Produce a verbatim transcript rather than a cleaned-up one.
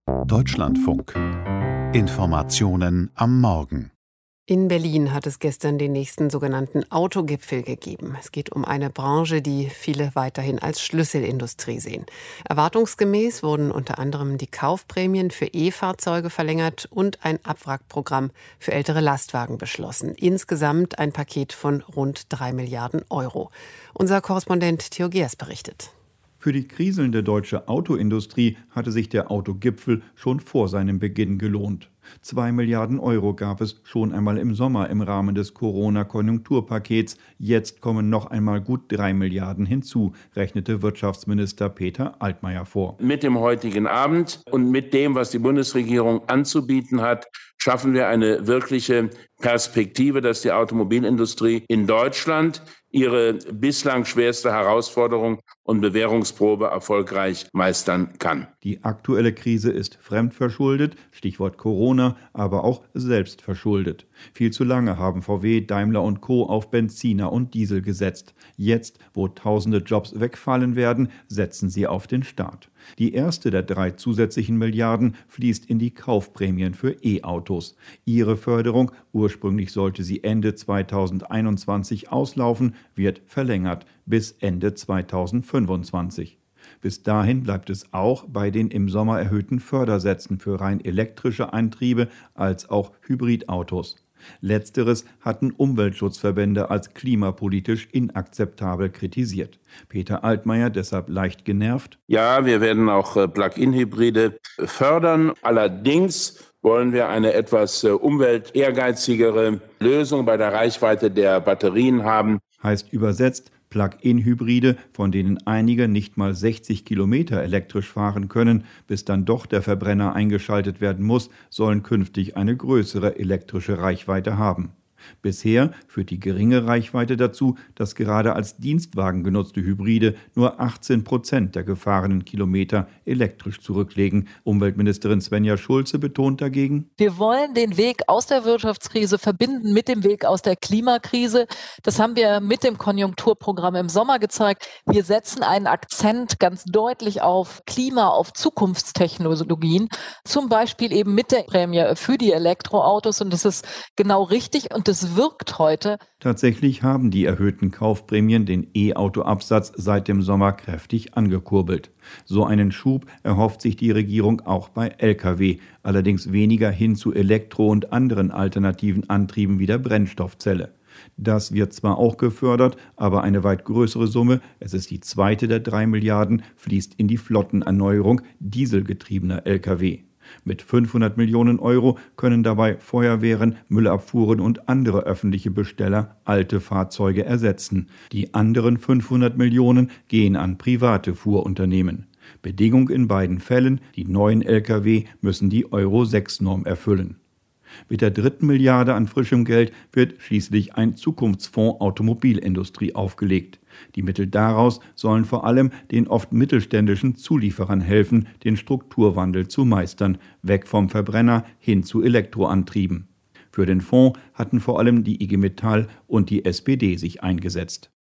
Deutschlandfunk. Informationen am Morgen. In Berlin hat es gestern den nächsten sogenannten Autogipfel gegeben. Es geht um eine Branche, die viele weiterhin als Schlüsselindustrie sehen. Erwartungsgemäß wurden unter anderem die Kaufprämien für E-Fahrzeuge verlängert und ein Abwrackprogramm für ältere Lastwagen beschlossen. Insgesamt ein Paket von rund drei Milliarden Euro. Unser Korrespondent Theo Geers berichtet. Für die kriselnde deutsche Autoindustrie hatte sich der Autogipfel schon vor seinem Beginn gelohnt. Zwei Milliarden Euro gab es schon einmal im Sommer im Rahmen des Corona-Konjunkturpakets. Jetzt kommen noch einmal gut drei Milliarden hinzu, rechnete Wirtschaftsminister Peter Altmaier vor. Mit dem heutigen Abend und mit dem, was die Bundesregierung anzubieten hat, schaffen wir eine wirkliche Perspektive, dass die Automobilindustrie in Deutschland ihre bislang schwerste Herausforderung und Bewährungsprobe erfolgreich meistern kann. Die aktuelle Krise ist fremdverschuldet, Stichwort Corona, aber auch selbstverschuldet. Viel zu lange haben V W, Daimler und Co. auf Benziner und Diesel gesetzt. Jetzt, wo tausende Jobs wegfallen werden, setzen sie auf den Staat. Die erste der drei zusätzlichen Milliarden fließt in die Kaufprämien für E-Autos. Ihre Förderung, ursprünglich sollte sie Ende zweitausendeinundzwanzig auslaufen, wird verlängert bis Ende zweitausendfünfundzwanzig. Bis dahin bleibt es auch bei den im Sommer erhöhten Fördersätzen für rein elektrische Antriebe als auch Hybridautos. Letzteres hatten Umweltschutzverbände als klimapolitisch inakzeptabel kritisiert. Peter Altmaier deshalb leicht genervt. Ja, wir werden auch Plug-in-Hybride fördern. Allerdings wollen wir eine etwas umweltehrgeizigere Lösung bei der Reichweite der Batterien haben. Heißt übersetzt, Plug-in-Hybride, von denen einige nicht mal sechzig Kilometer elektrisch fahren können, bis dann doch der Verbrenner eingeschaltet werden muss, sollen künftig eine größere elektrische Reichweite haben. Bisher führt die geringe Reichweite dazu, dass gerade als Dienstwagen genutzte Hybride nur achtzehn Prozent der gefahrenen Kilometer elektrisch zurücklegen. Umweltministerin Svenja Schulze betont dagegen: Wir wollen den Weg aus der Wirtschaftskrise verbinden mit dem Weg aus der Klimakrise. Das haben wir mit dem Konjunkturprogramm im Sommer gezeigt. Wir setzen einen Akzent ganz deutlich auf Klima, auf Zukunftstechnologien, zum Beispiel eben mit der Prämie für die Elektroautos. Und das ist genau richtig und das wirkt heute. Tatsächlich haben die erhöhten Kaufprämien den E-Auto-Absatz seit dem Sommer kräftig angekurbelt. So einen Schub erhofft sich die Regierung auch bei L K W, allerdings weniger hin zu Elektro- und anderen alternativen Antrieben wie der Brennstoffzelle. Das wird zwar auch gefördert, aber eine weit größere Summe, es ist die zweite der drei Milliarden, fließt in die Flottenerneuerung dieselgetriebener L K W. Mit fünfhundert Millionen Euro können dabei Feuerwehren, Müllabfuhren und andere öffentliche Besteller alte Fahrzeuge ersetzen. Die anderen fünfhundert Millionen gehen an private Fuhrunternehmen. Bedingung in beiden Fällen: die neuen L K W müssen die Euro sechs Norm erfüllen. Mit der dritten Milliarde an frischem Geld wird schließlich ein Zukunftsfonds Automobilindustrie aufgelegt. Die Mittel daraus sollen vor allem den oft mittelständischen Zulieferern helfen, den Strukturwandel zu meistern, weg vom Verbrenner hin zu Elektroantrieben. Für den Fonds hatten vor allem die I G Metall und die S P D sich eingesetzt.